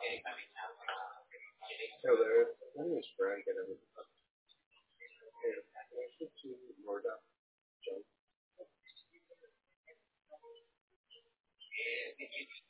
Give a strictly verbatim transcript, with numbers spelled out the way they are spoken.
So there, my name is Frank, and I'm here to more about John.